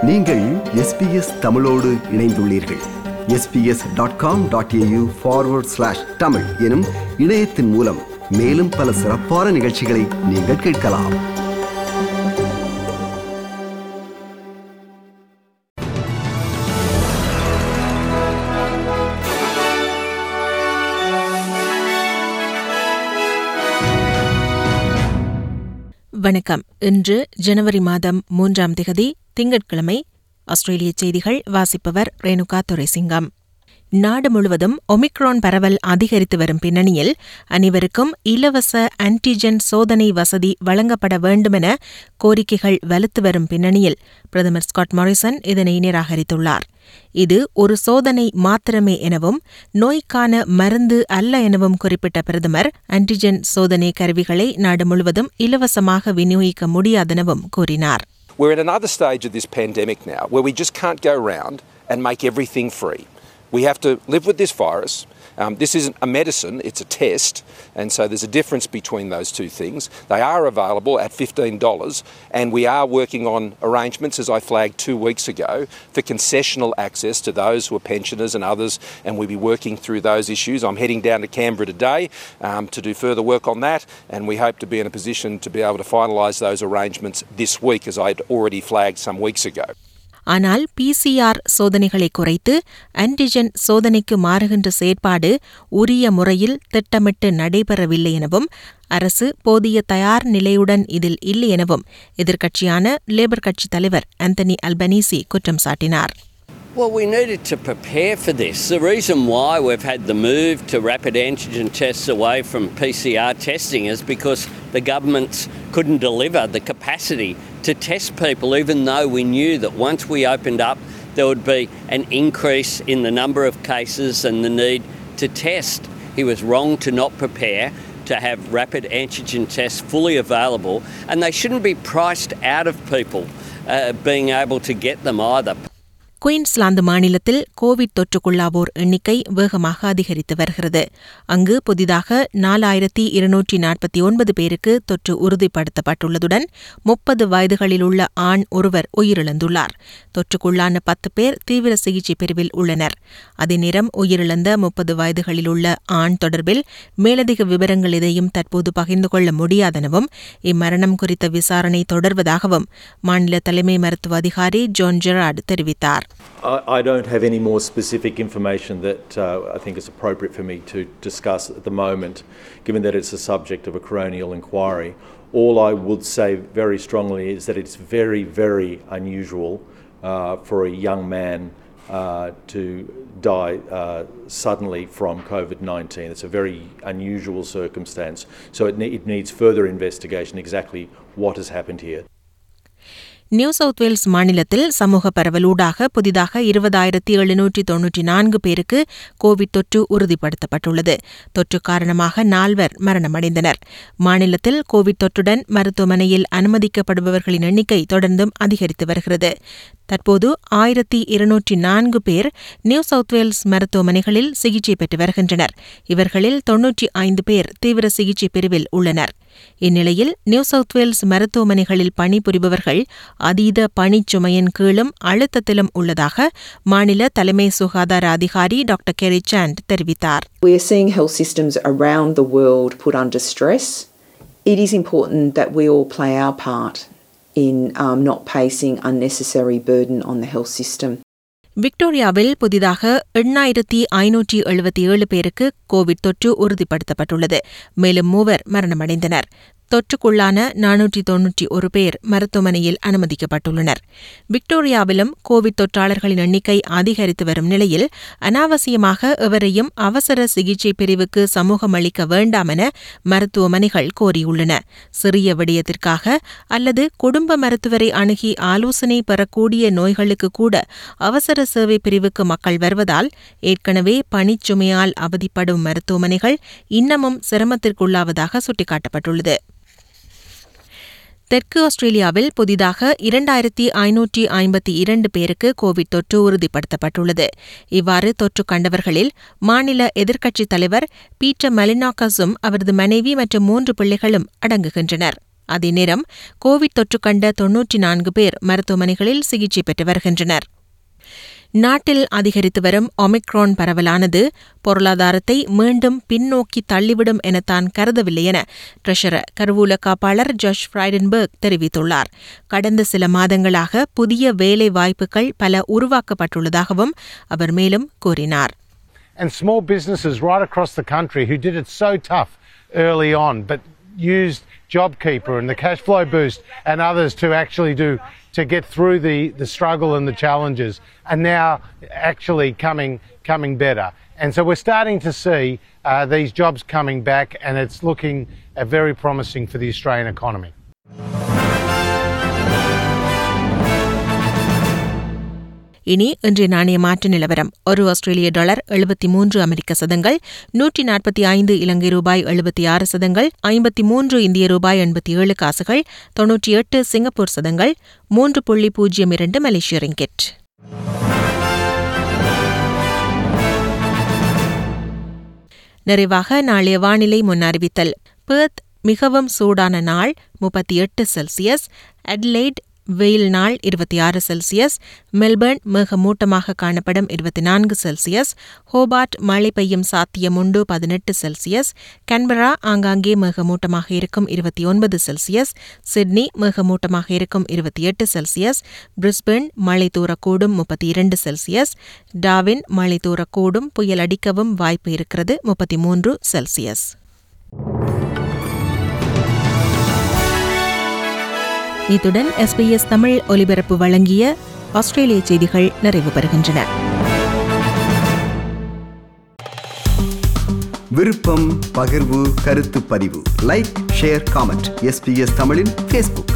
நீங்கள் SBS தமிழோடு இணைந்துள்ளீர்கள். sbs.com.au/tamil எனும் இணையத்தின் மூலம் மேலும் பல சிறப்பான நிகழ்ச்சிகளை நீங்கள் கேட்கலாம். வணக்கம். இன்று ஜனவரி மாதம் 3ஆம் திகதி திங்கட்கிழமை. ஆஸ்திரேலிய செய்திகள் வாசிப்பவர் ரேணுகா துரைசிங்கம். நாடு முழுவதும் ஒமிக்ரான் பரவல் அதிகரித்து வரும் பின்னணியில் அனைவருக்கும் இலவச ஆன்டிஜென் சோதனை வசதி வழங்கப்பட வேண்டுமென கோரிக்கைகள் வலுத்து வரும் பின்னணியில் பிரதமர் ஸ்காட் மாரிசன் இதனை நிராகரித்துள்ளார். இது ஒரு சோதனை மாத்திரமே எனவும் நோய்க்கான மருந்து அல்ல எனவும் குறிப்பிட்ட பிரதமர் ஆன்டிஜென் சோதனை கருவிகளை நாடு முழுவதும் இலவசமாக விநியோகிக்க முடியாதெனவும் கூறினார். We're at another stage of this pandemic now where we just can't go around and make everything free. We have to live with this virus. This isn't a medicine, it's a test, and so there's a difference between those two things. They are available at $15, and we are working on arrangements, as I flagged 2 weeks ago, for concessional access to those who are pensioners and others, and we'll be working through those issues. I'm heading down to Canberra today to do further work on that, and we hope to be in a position to be able to finalise those arrangements this week, as I'd already flagged some weeks ago. ஆனால் PCR சோதனைகளை குறைத்து antigen சோதனைக்கு மாறுகின்ற செயற்பாடு உரிய முறையில் திட்டமிட்டு நடைபெறவில்லை எனவும் அரசு போதிய தயார் நிலையுடன் இதில் இல்லை எனவும் எதிர்க்கட்சியான லேபர் கட்சி தலைவர் ஆந்தனி அல்பனீசி குற்றம் சாட்டினார். Well, we needed to prepare for this. The reason why we've had the move to rapid antigen tests away from PCR testing is because the governments couldn't deliver the capacity to test people, even though we knew that once we opened up, there would be an increase in the number of cases and the need to test. He was wrong to not prepare to have rapid antigen tests fully available, and they shouldn't be priced out of people being able to get them either. Queensland மாநிலத்தில் Covid தொற்றுக்குள்ளாவோர் எண்ணிக்கை வேகமாக அதிகரித்து வருகிறது. அங்கு புதிதாக 4249 பேருக்கு தொற்று உறுதிப்படுத்தப்பட்டுள்ளதுடன் 30 வயதுகளில் உள்ள ஆண் ஒருவர் உயிரிழந்துள்ளார். தொற்றுக்குள்ளான 10 பேர் தீவிர சிகிச்சை பிரிவில் உள்ளனர். அதே நேரம் உயிரிழந்த 30 வயதுகளில் உள்ள ஆண் தொடர்பில் மேலதிக விவரங்கள் எதையும் தற்போது பகிர்ந்து கொள்ள முடியாதெனவும் இம்மரணம் குறித்த விசாரணை தொடர்வதாகவும் மாநில தலைமை மருத்துவ அதிகாரி ஜான் ஜெரார்ட் தெரிவித்தார். I don't have any more specific information that I think is appropriate for me to discuss at the moment, given that it's a subject of a coronial inquiry. All I would say very strongly is that it's very, very unusual for a young man to die suddenly from COVID-19. It's a very unusual circumstance. So it needs further investigation exactly what has happened here. New South Wales மாநிலத்தில் சமூக பரவலூடாக புதிதாக 20,794 பேருக்கு Covid தொற்று உறுதிப்படுத்தப்பட்டுள்ளது. தொற்று காரணமாக 4 மரணமடைந்தனர். மாநிலத்தில் Covid தொற்றுடன் மருத்துவமனையில் அனுமதிக்கப்படுபவர்களின் எண்ணிக்கை தொடர்ந்தும் அதிகரித்து வருகிறது. தற்போது 1204 பேர் நியூ சவுத் வேல்ஸ் மருத்துவமனைகளில் சிகிச்சை பெற்று வருகின்றனர். இவர்களில் 95 பேர் தீவிர சிகிச்சை பிரிவில் உள்ளனர். இந்நிலையில் நியூ சவுத் வேல்ஸ் மருத்துவமனைகளில் பணிபுரிபவர்கள் அதீத பணிச்சுமையின் கீழும் அழுத்தத்திலும் உள்ளதாக மாநில தலைமை சுகாதார அதிகாரி டாக்டர் கெரி சாண்ட் தெரிவித்தார். We are seeing health systems around the world put under stress. It is important that we all play our part in not placing unnecessary burden on the health system. விக்டோரியாவில் புதிதாக 8,577 பேருக்கு Covid தொற்று உறுதிப்படுத்தப்பட்டுள்ளது. மேலும் 3 மரணமடைந்தனர். தொற்றுக்குள்ளான 491 பேர் மருத்துவமனையில் அனுமதிக்கப்பட்டுள்ளனர். விக்டோரியாவிலும் கோவிட் தொற்றாளர்களின் எண்ணிக்கை அதிகரித்து வரும் நிலையில் அனாவசியமாக எவரையும் அவசர சிகிச்சை பிரிவுக்கு சமூகம் அளிக்க வேண்டாம் என மருத்துவமனைகள் கோரியுள்ளன. சிறிய விடயத்திற்காக அல்லது குடும்ப மருத்துவரை அணுகி ஆலோசனை பெறக்கூடிய நோய்களுக்கு கூட அவசர சேவை பிரிவுக்கு மக்கள் வருவதால் ஏற்கனவே பணிச்சுமையால் அவதிப்படும் மருத்துவமனைகள் இன்னமும் சிரமத்திற்குள்ளாவதாக சுட்டிக்காட்டப்பட்டுள்ளது. தெற்கு ஆஸ்திரேலியாவில் புதிதாக 2,552 பேருக்கு கோவிட் தொற்று உறுதிப்படுத்தப்பட்டுள்ளது. இவ்வாறு தொற்று கண்டவர்களில் மாநில எதிர்க்கட்சித் தலைவர் பீட்டர் மலினாக்கஸும் அவரது மனைவி மற்றும் 3 பிள்ளைகளும் அடங்குகின்றனர். அதே நேரம் கோவிட் தொற்று கண்ட 94 பேர் மருத்துவமனைகளில் சிகிச்சை பெற்று வருகின்றனர். நாட்டில் அதிகரித்து வரும் ஒமிக்ரான் பரவலானது பொருளாதாரத்தை மீண்டும் பின்னோக்கி தள்ளிவிடும் என தான் கருதவில்லை என ட்ரெஷரர் கருவூல காப்பாளர் ஜாஷ் ஃப்ரைடன்பர்க் தெரிவித்துள்ளார். கடந்த சில மாதங்களாக புதிய வேலை வாய்ப்புகள் பல உருவாக்கப்பட்டுள்ளதாகவும் அவர் மேலும் கூறினார். And small businesses right across the country who did it so tough early on, but used JobKeeper and the cash flow boost and others to actually to get through the struggle and the challenges, are now actually coming better. And so we're starting to see these jobs coming back, and it's looking very promising for the Australian economy. இனி இன்றைய நாணய மாற்று நிலவரம். ஒரு ஆஸ்திரேலிய dollar 73 அமெரிக்க சதங்கள், 145 இலங்கை ரூபாய் 76 சதங்கள், 53 இந்திய ரூபாய் 87 காசுகள், 98 சிங்கப்பூர் சதங்கள், 3.02 மலேசிய ரிங்கிட். நிறைவாக நாளைய வானிலை முன்னறிவித்தல். பெர்த் மிகவும் சூடான நாள் 38 செல்சியஸ், அட்லைட் வெயில் நாள் 26 செல்சியஸ், மெல்பர்ன் மேகமூட்டமாக காணப்படும் 24 செல்சியஸ், ஹோபார்ட் மழை பெய்யும் சாத்தியமுண்டு 18 செல்சியஸ், கன்பரா ஆங்காங்கே மேகமூட்டமாக இருக்கும் 29 செல்சியஸ், சிட்னி மேகமூட்டமாக இருக்கும் 28 செல்சியஸ், பிரிஸ்பேர்ன் மழை தூரக்கூடும் 32 செல்சியஸ், டார்வின் மழை தூரக்கூடும் புயல் அடிக்கவும் வாய்ப்பு இருக்கிறது 33 செல்சியஸ். இத்துடன் SBS தமிழ் ஒலிபரப்பு வழங்கிய ஆஸ்திரேலிய செய்திகள் நிறைவு பெறுகின்றன. விருப்பம், பகிர்வு, கருத்து பதிவு, லைக், ஷேர், காமெண்ட். SBS தமிழின் Facebook.